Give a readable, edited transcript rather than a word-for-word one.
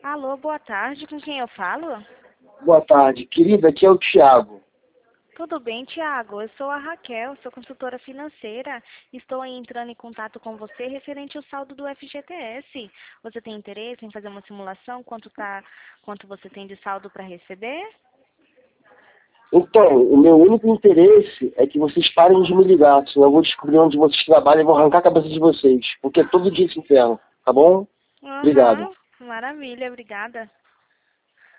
Alô, boa tarde. Com quem eu falo? Boa tarde, querida. Aqui é o Thiago. Tudo bem, Tiago? Eu sou a Raquel, sou consultora financeira. Estou aí entrando em contato com você referente ao saldo do FGTS. Você tem interesse em fazer uma simulação? Quanto você tem de saldo para receber? Então, o meu único interesse é que vocês parem de me ligar, senão eu vou descobrir onde vocês trabalham e vou arrancar a cabeça de vocês, porque é todo dia esse inferno, tá bom? Obrigado. Aham, maravilha, obrigada.